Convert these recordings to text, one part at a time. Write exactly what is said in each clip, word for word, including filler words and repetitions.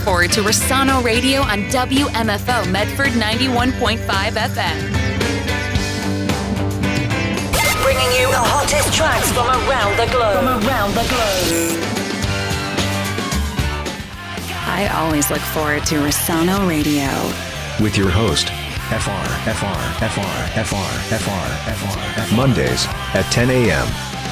forward to Rossano Radio on W M F O Medford ninety-one point five F M. Bringing you the hottest tracks from around the globe. From around the globe. I always look forward to Rossano Radio. With your host, F R, F R, F R, F R, F R, F R, F R. Mondays at ten a.m.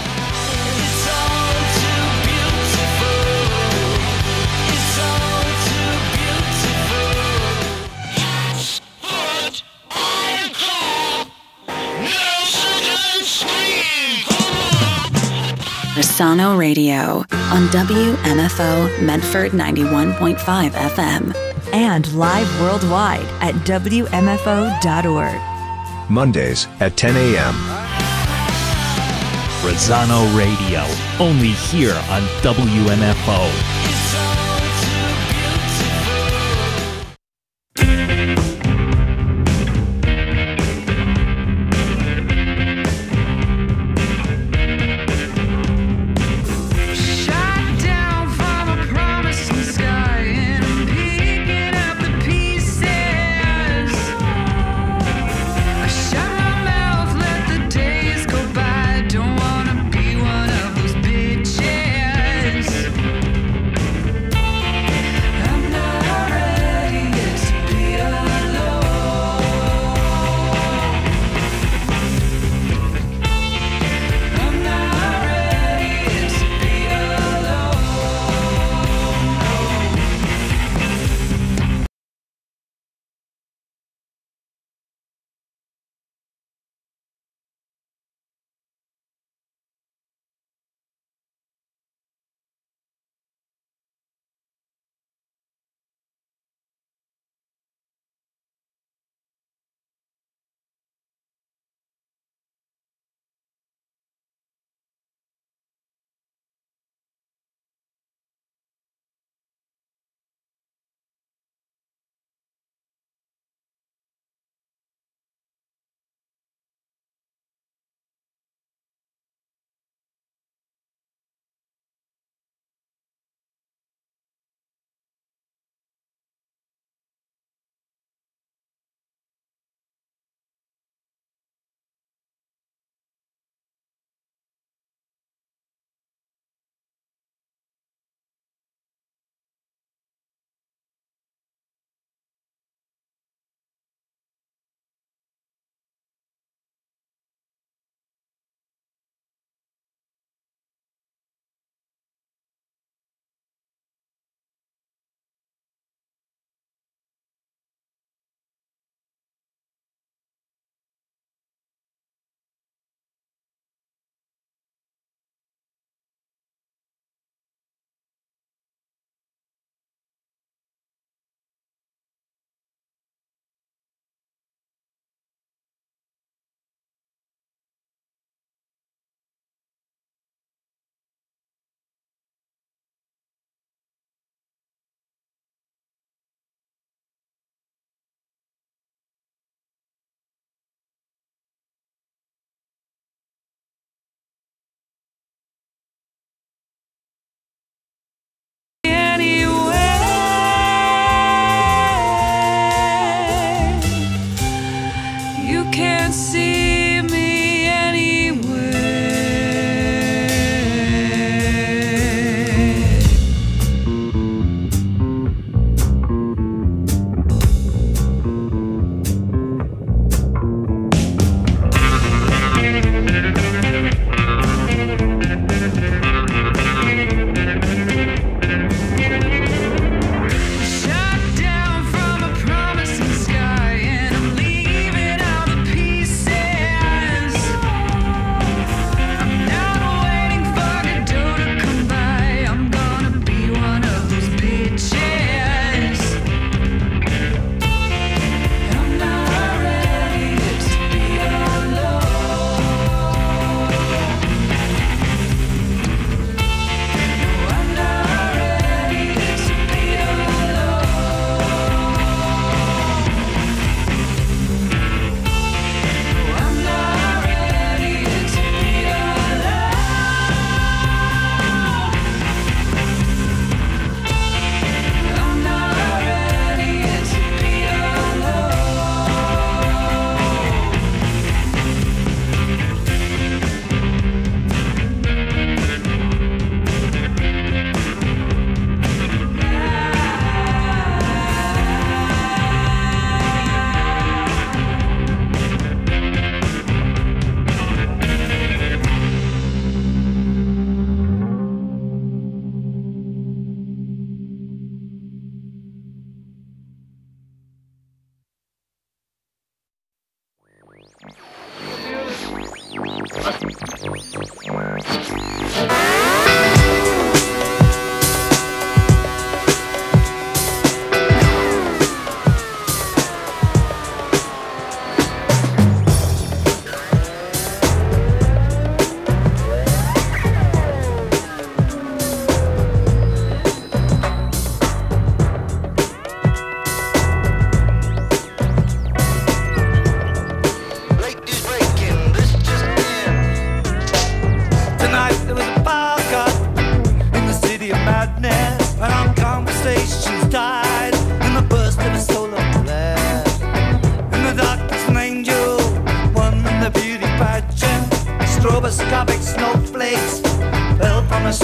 Rossano Radio on W M F O Medford ninety-one point five F M. And live worldwide at W M F O dot org. Mondays at ten a.m. Rossano Radio, only here on W M F O.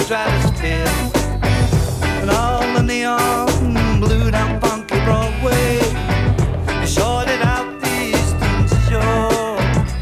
stratosphere. And all the neon blue down funky Broadway, you shorted out the eastern shore.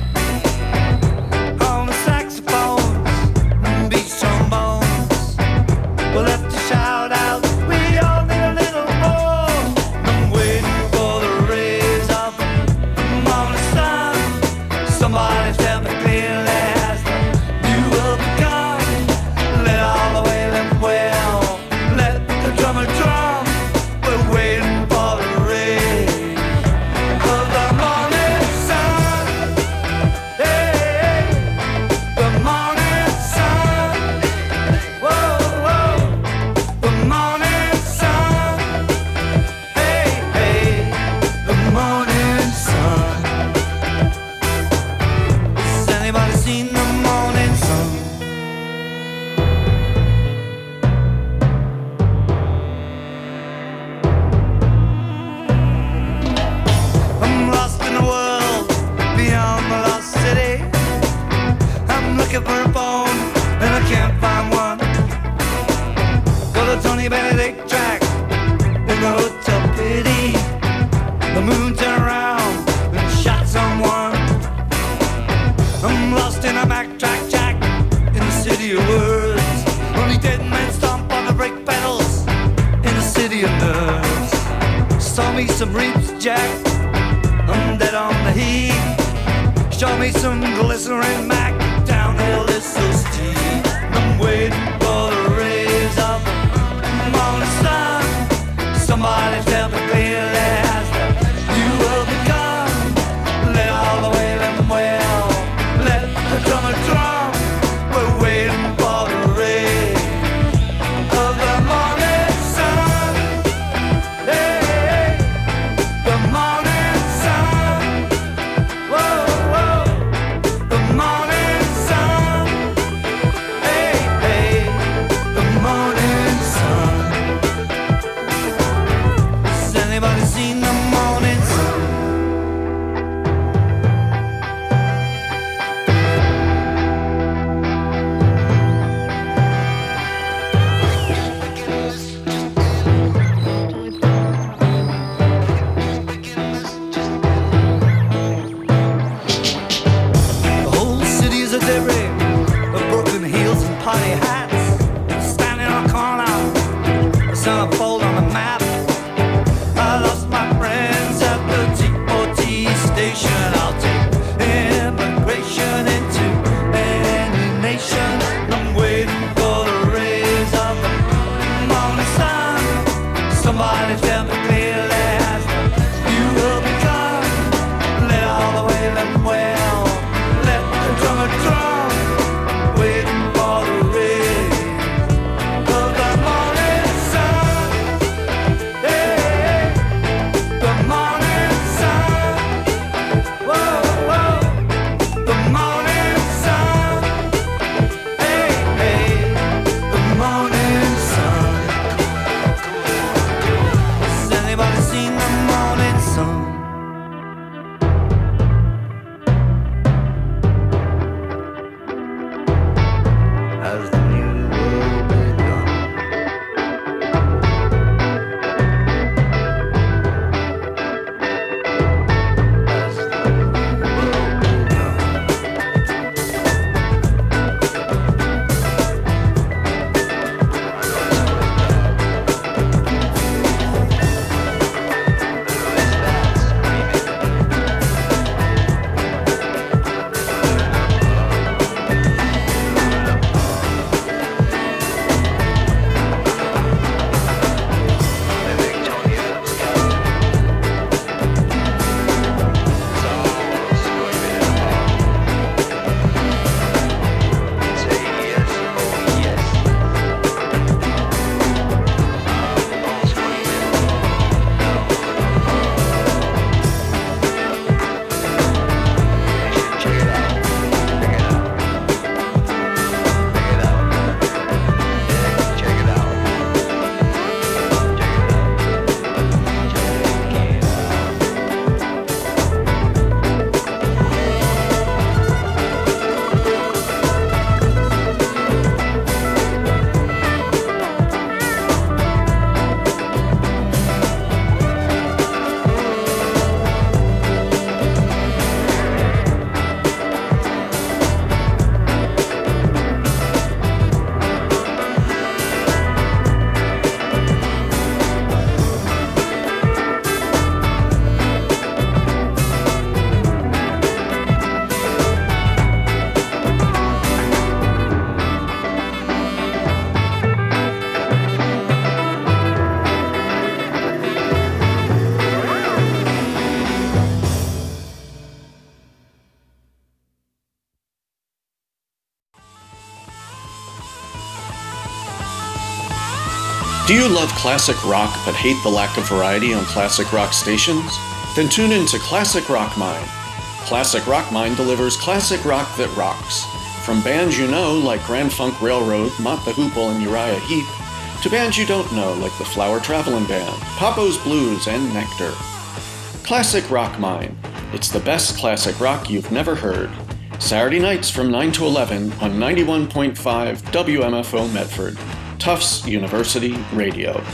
On the saxophones and beach trombones, we'll have to shout out, we all need a little more. I'm waiting for the rays of the morning sun. Somebody tell me clearly, has the new world begun? Let all the wailing wail, let the drummer drum. We're waiting for the rays of the morning sun. Hey, the morning sun. Whoa, whoa, the morning sun. Hey, hey, the morning sun. Has anybody seen the morning sun? I'm lost in the world beyond the lost city. I'm looking for a phone and I can't find one. Got a Tony Benedict track in the hotel pity. The moon turned around and shot someone. I'm lost in a backtrack jack in the city of words. Only dead men stomp on the brake pedals in the city of nerves. Saw me some reaps, Jack. I'm dead on the heat. Show me some glycerin Mac. Downhill is so steep. I'm waiting for the rays of the morning sun. Somebody tell me clearly, has the new world begun? Let all the wailing wail, let the drummer drum. We're waiting for the rays of the morning sun. Hey, the morning sun. Whoa, whoa, the morning sun. Hey, hey, the morning sun. Has anybody seen the morning sun? The whole city is a debris of broken heels and party hats. Standing on a corner, the centerfold on the map. I lost my friend. Do you love classic rock but hate the lack of variety on classic rock stations? Then tune in to Classic Rock Mine. Classic Rock Mine delivers classic rock that rocks. From bands you know like Grand Funk Railroad, Mott the Hoople, and Uriah Heep, to bands you don't know like the Flower Travelin' Band, Papo's Blues, and Nectar. Classic Rock Mine. It's the best classic rock you've never heard. Saturday nights from nine to eleven on ninety-one point five W M F O Medford, Tufts University Radio.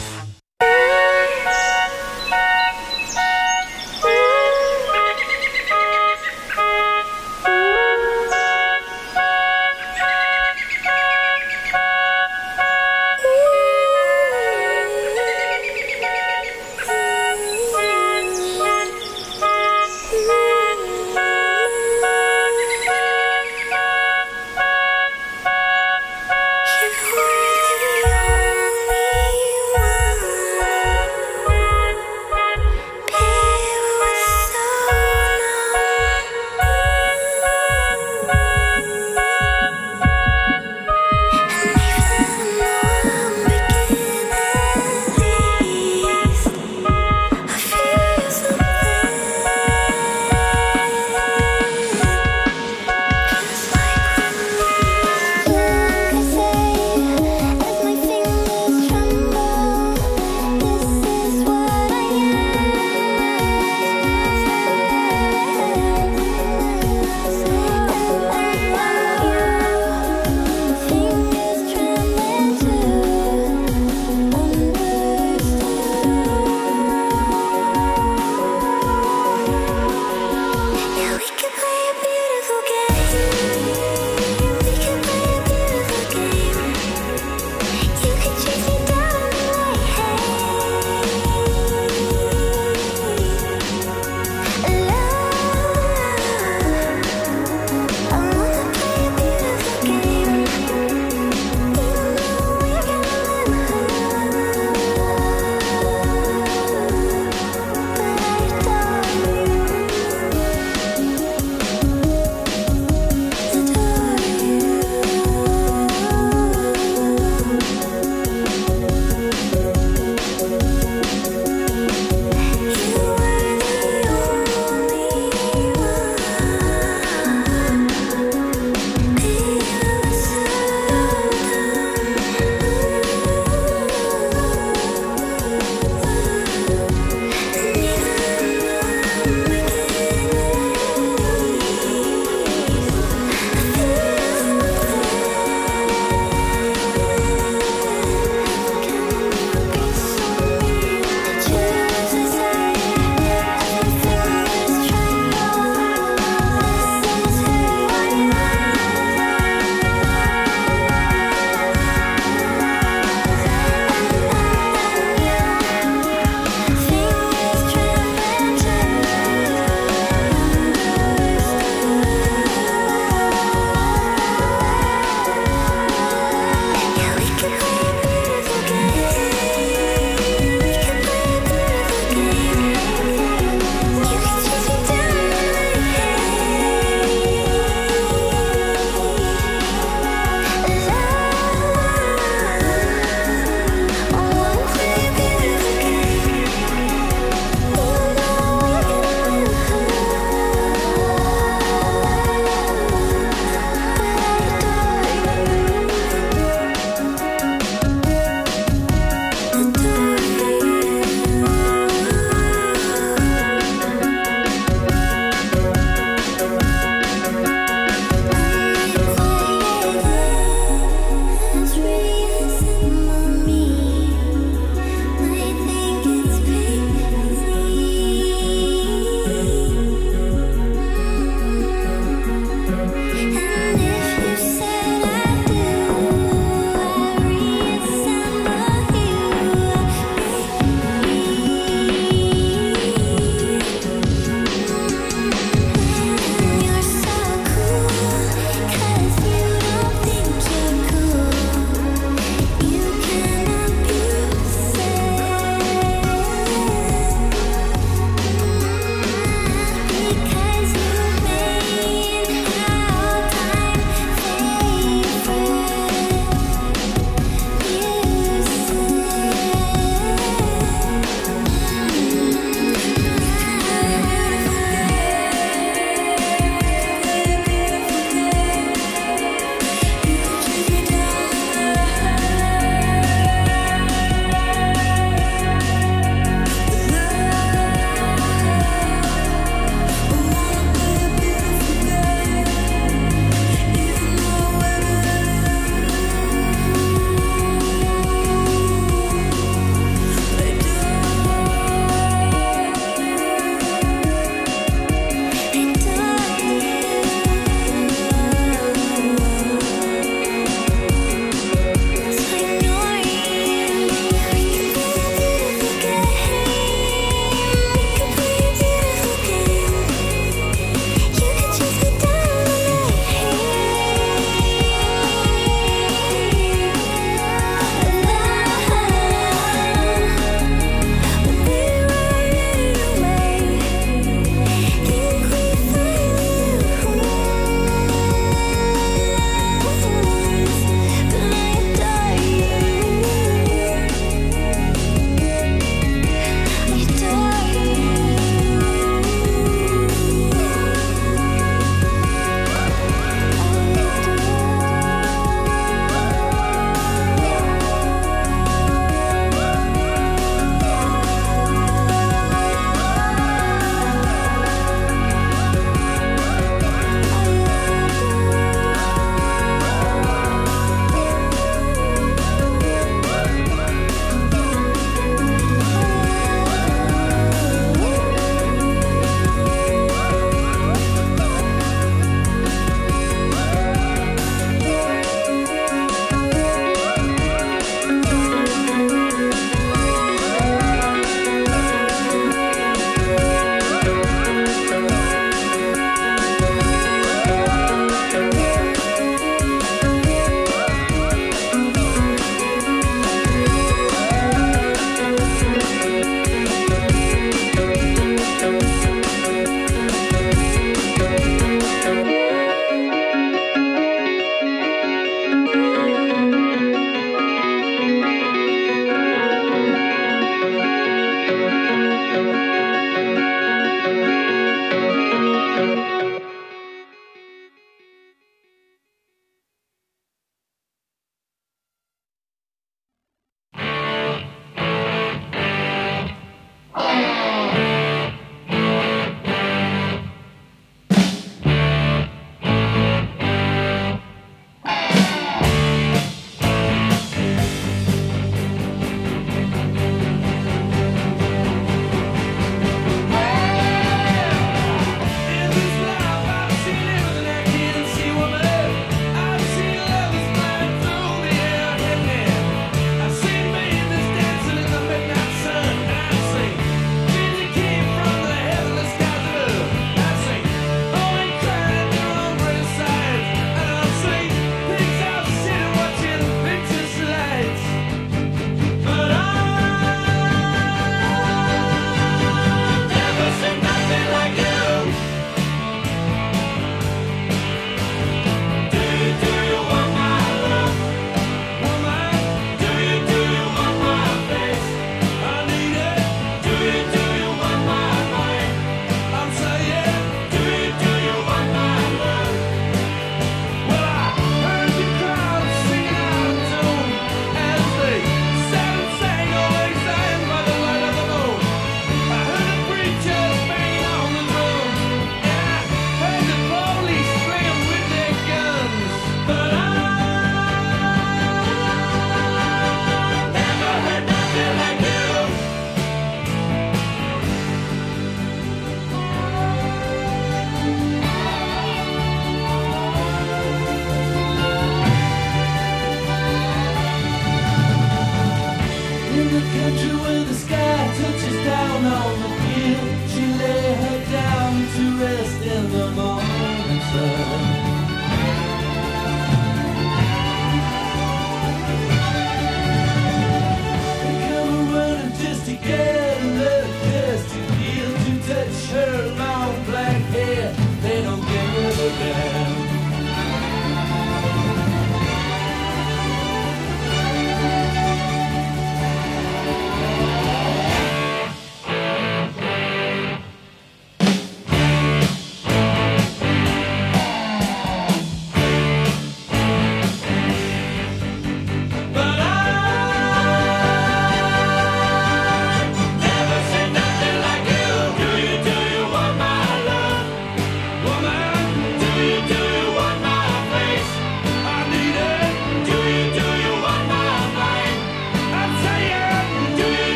You were the only one.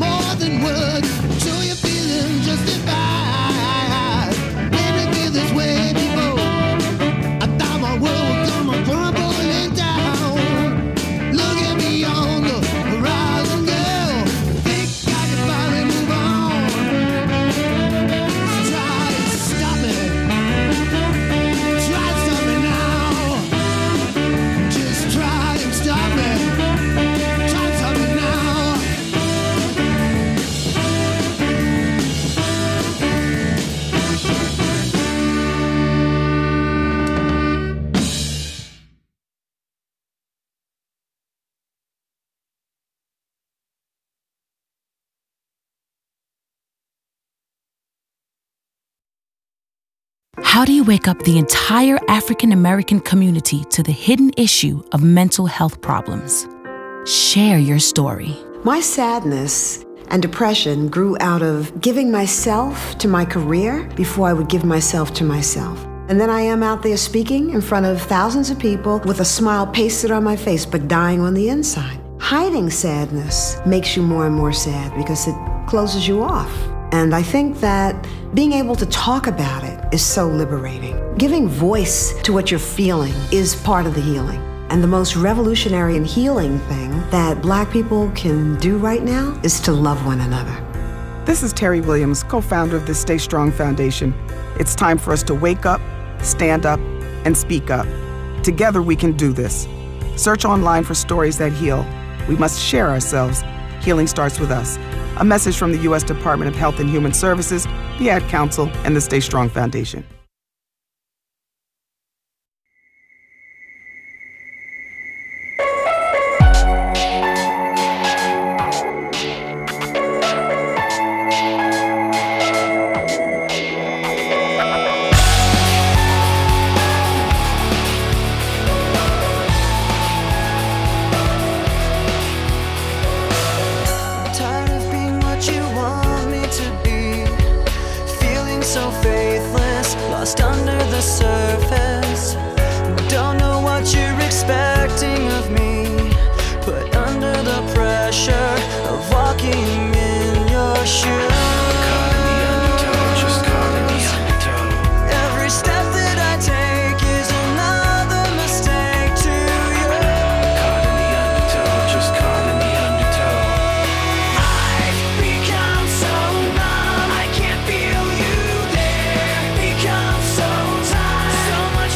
more than words. Show your feelings justified. Let me feel this way before. I thought my world was gonna crumbling down. Look at me on the horizon, girl. Think I can finally move on. Try to stop it. Try to stop me now. Just try and stop me. Try to stop me now. How do you wake up the entire African American community to the hidden issue of mental health problems? Share your story. My sadness and depression grew out of giving myself to my career before I would give myself to myself. And then I am out there speaking in front of thousands of people with a smile pasted on my face, but dying on the inside. Hiding sadness makes you more and more sad because it closes you off. And I think that being able to talk about it is so liberating. Giving voice to what you're feeling is part of the healing. And the most revolutionary and healing thing that Black people can do right now is to love one another. This is Terry Williams, co-founder of the Stay Strong Foundation. It's time for us to wake up, stand up, and speak up. Together we can do this. Search online for stories that heal. We must share ourselves. Healing starts with us. A message from the U S Department of Health and Human Services, the Ad Council, and the Stay Strong Foundation. So much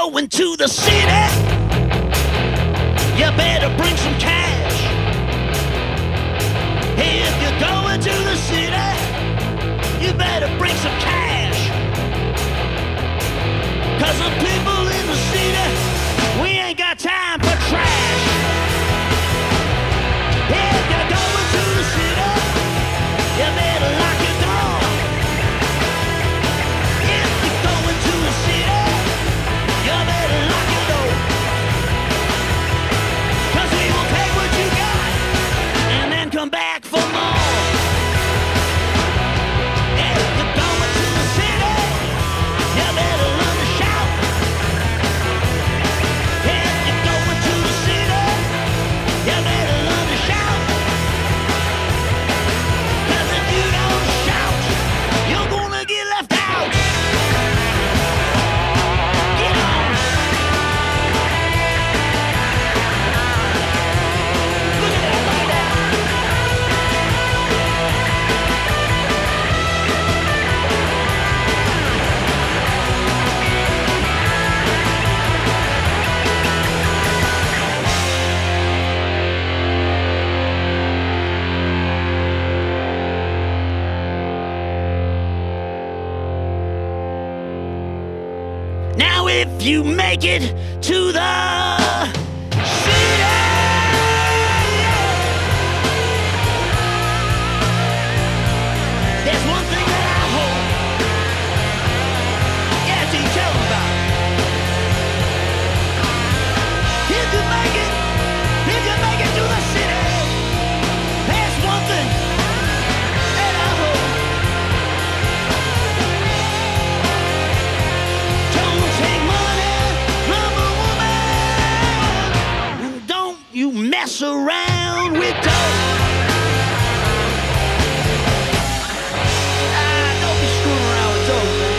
going to the city, you better bring some cash. Hey, if you're going to the city, you better bring some cash. Cause the people in the city, we ain't got time for trash. Hey, if you're going to the city, you better lock your door. If you're going to the city, you better lock your door. Cause we will take what you got and then come back for more. If you're going to the city, you better learn to shout. If you're going to the city, you better learn to shout. Cause if you don't shout, you're gonna get left out. Get on. Look at that, look at that. Now if you make it to the city, there's one thing that I hope. Yeah, T, tell them about it. If you make it, if you make it to the city, there's one thing that I hope. Don't take money from a woman, and don't you mess around with dope. Ah, don't be screwing around with dope, man.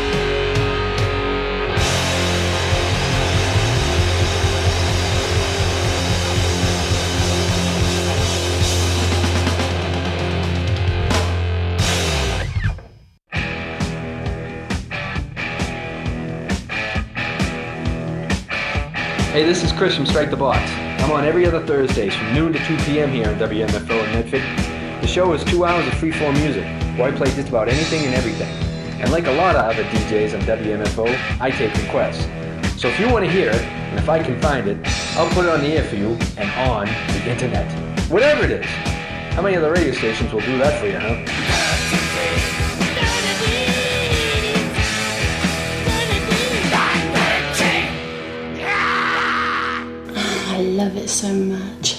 Hey, this is Chris from Strike the Box. I'm on every other Thursdays from noon to two p.m. here on W M F O in Medford. The show is two hours of freeform music, where I play just about anything and everything. And like a lot of other D Js on W M F O, I take requests. So if you want to hear it, and if I can find it, I'll put it on the air for you and on the internet. Whatever it is. How many other radio stations will do that for you, huh? I love it so much.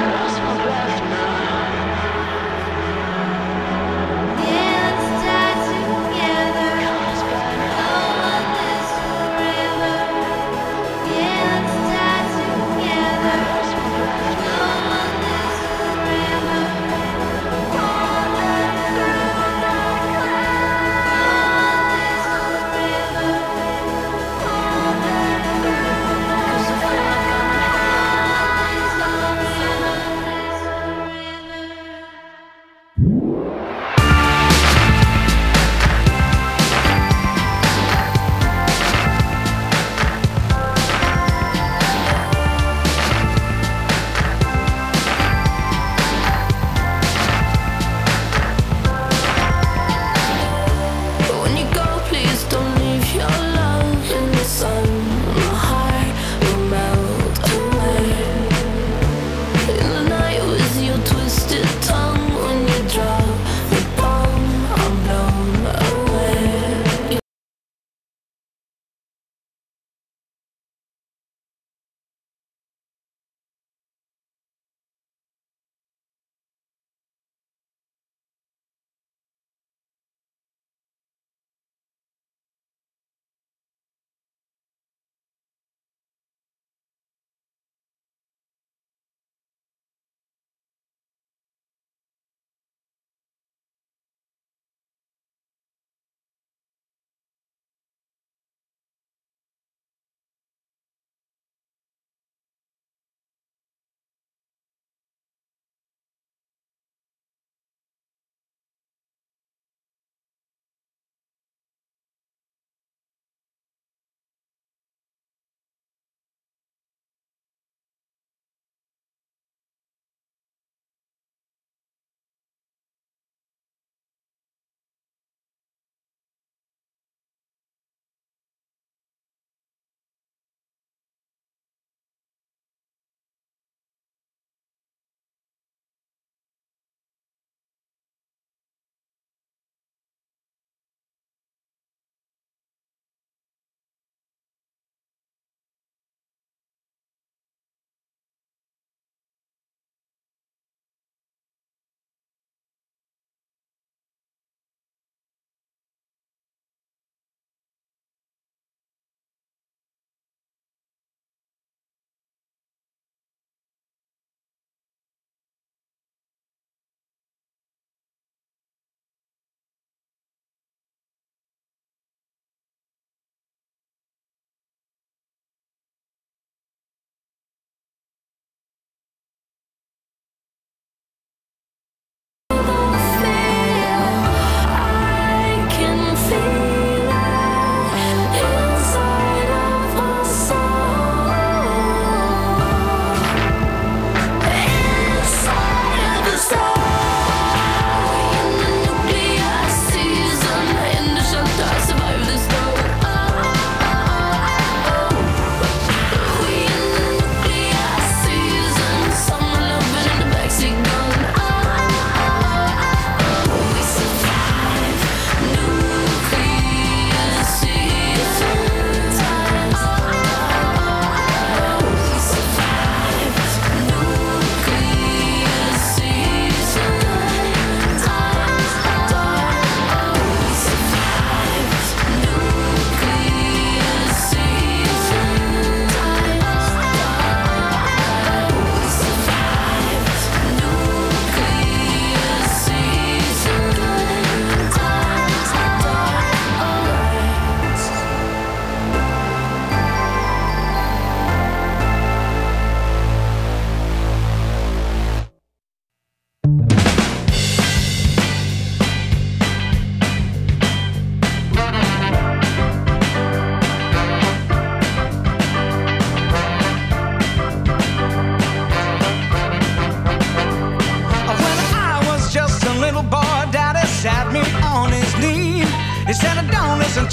Yeah, let's dance.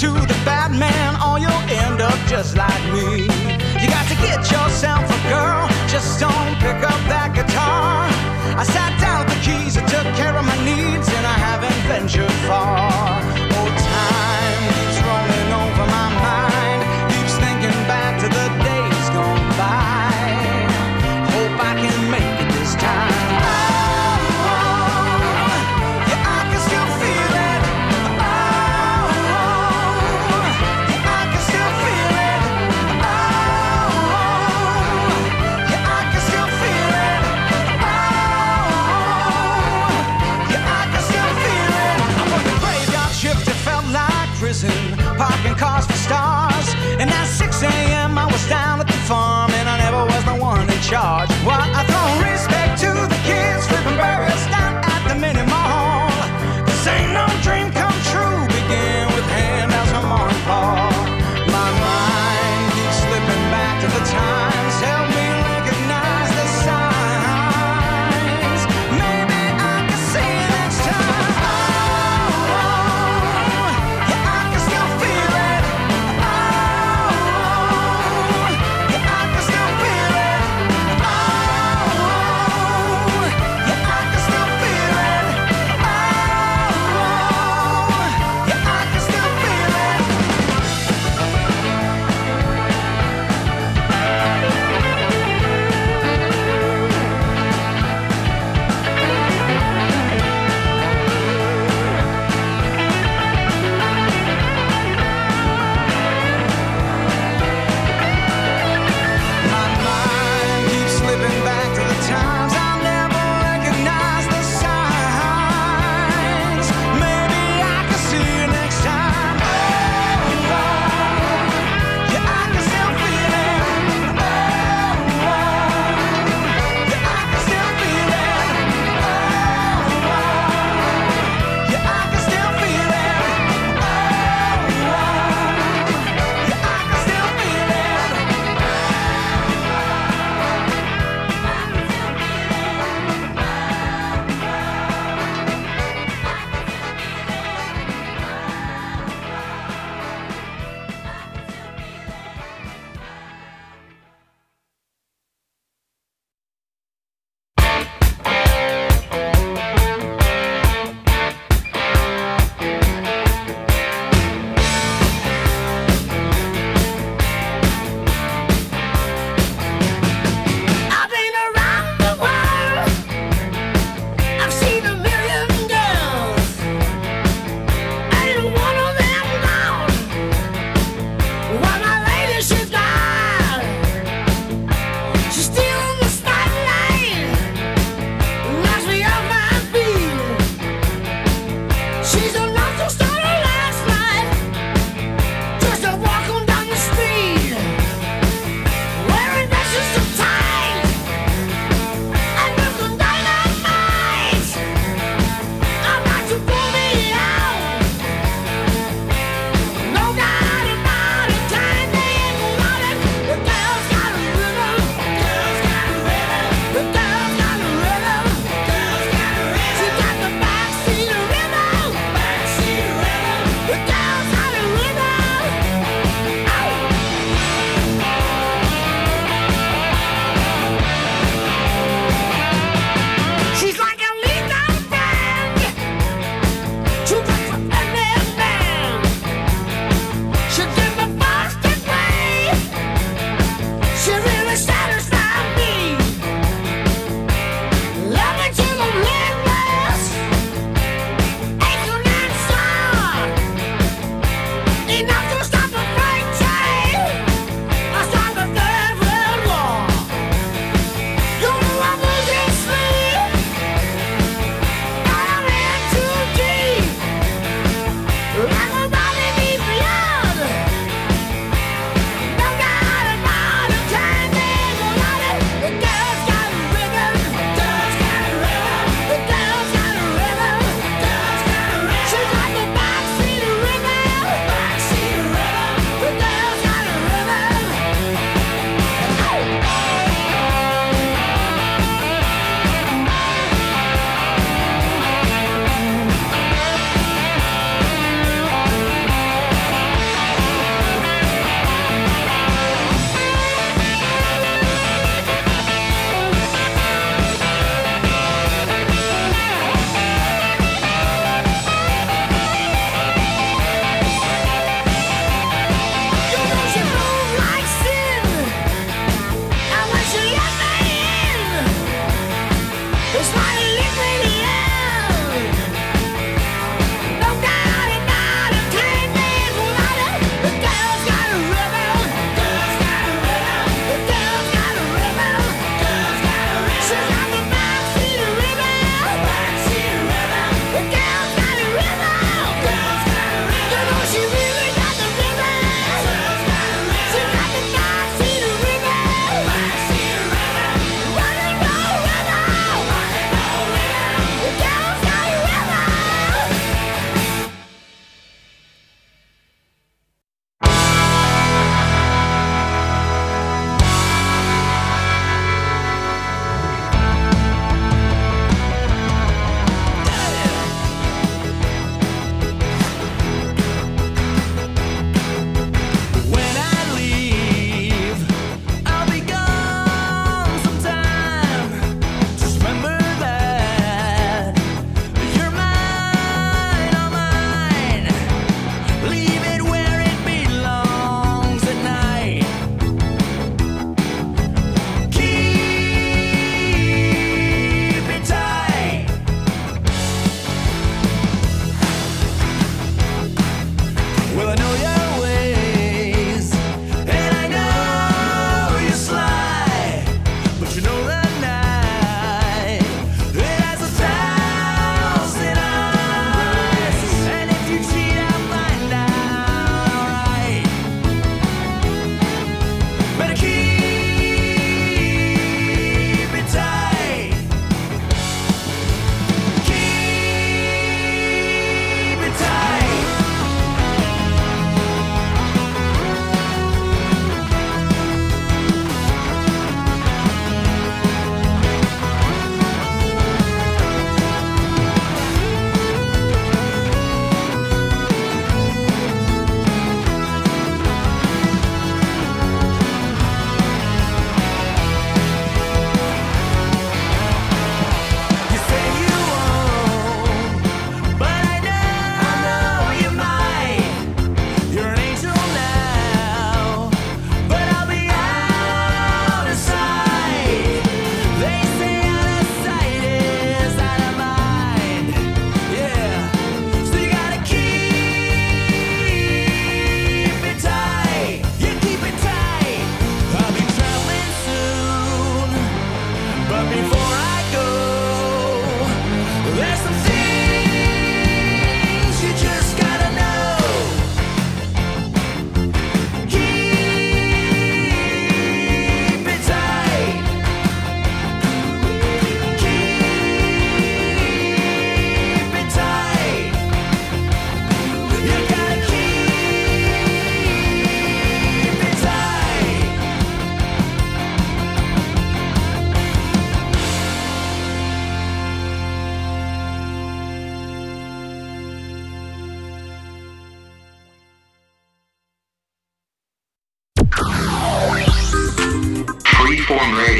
to the bad man or you'll end up just like me. You got to get yourself a girl, just don't pick up that guitar. I sat down with the keys, I took care of my needs, and I haven't ventured far. Oh, time keeps rolling over my mind, keeps thinking back to the days gone by. Hope I can make it this time. Oh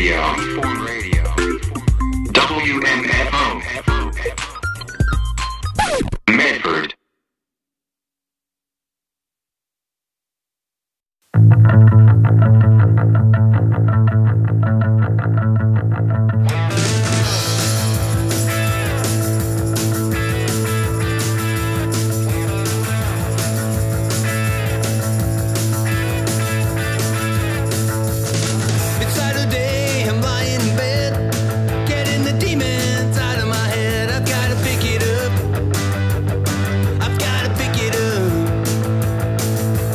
Radio. W M F O. Medford.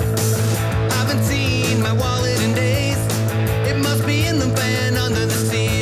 Wallet in days, it must be in the van under the sea.